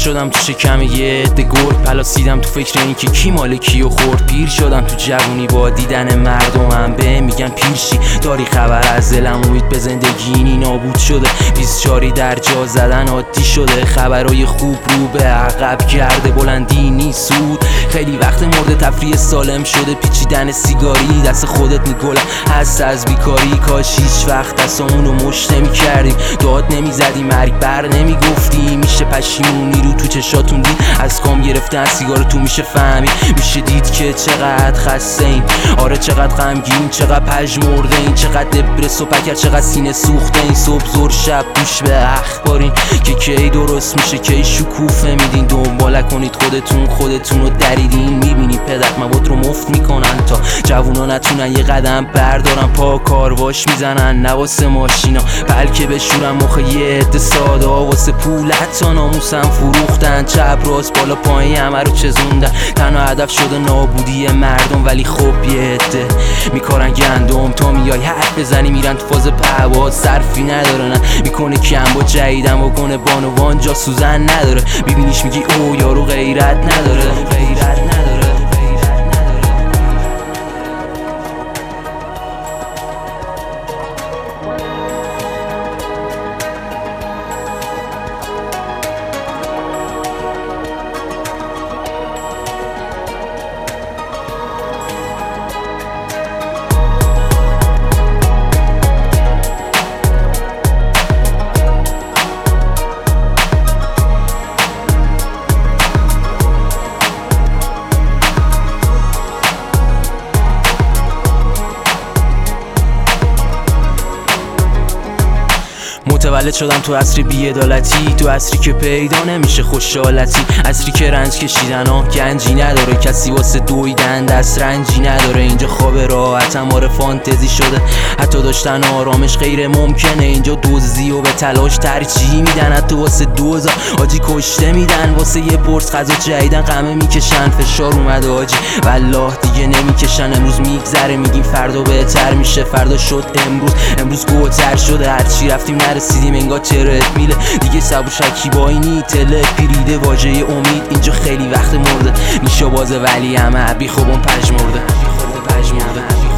شدم تو شکم یه عده گرگ، پلاسیدم تو فکر این که کی مال کیو خورد. پیر شدم تو جوونی با دیدن مردمم، به میگن پیرشی داری خبر از دلم. امید به زندگی نابود شده، 24 در جا زدن عادی شده. خبرای خوب رو به عقب کرده، بلندی نیست سود. خیلی وقت مورد تفریح سالم شده، پیچیدن سیگاری دست خودت میگلم هست از بیکاری. کاش هیچ وقت دستامونو مشت نمی‌کردیم، داد نمیزدیم، مرگ بر نمیگفتیم. میشه پشیمونی رو تو چشاتون دید، از کام گرفتن سیگار تو میشه فهمید. میشه دید که چقدر خسته این، آره چقدر غمگین، چقدر پژمرده این، چقدر دبرس و پکر، چقدر سینه سوخته این. صبح زور شب گوش به اخبارین که کی درست میشه کی شکوفه میدین. دنبال کنید خودتون رو دریدین. میبینی پدر مواد رو مفت میکنن تا جوونا نتونن یه قدم بردارن. پا کارواش میزنن نواسه ماشینا، بلکه بشورن مخ یه عده ساده. واسه پول حتی ناموسم فروختن، چپ راست بالا پایین همه رو چزوندن. تنها هدف شده نابودی مردم، ولی خب یه عده میکارن گندم. تا میای حرف بزنی میرن تو فاز پرواز، صرفی نداره نه میکنه کم با جدیدم و کنه بانوان جا سوزن نداره. ببینیش میگی او یارو غیرت نداره. متولد شدم تو عصر بی‌عدالتی، تو عصری که پیدا نمیشه خوشحالتی، عصری که رنج کشیدن گنجی نداره، کسی واسه دویدن دست رنجی نداره. اینجا خواب راحتم آره فانتزی شده، حتی داشتن آرامش غیر ممکنه. اینجا دزدی و به تلاش ترجیح میدن، حتی واسه دوزا آجی کشته میدن. واسه یه پرس غذا جدیدن قمه میکشن، فشار اومده آجی والله دیگه نمیکشن. امروز میگذره میگیم فردا بهتر میشه، فردا شد امروز گوتر شده. هرچی رفتیم نرسیدیم انگار ترت میله دیگه. سبو شکیبایی نی تله پیریده واژه امید، اینجا خیلی وقت مرده. نیشا بازه ولی همه بی خوبم پژمرده.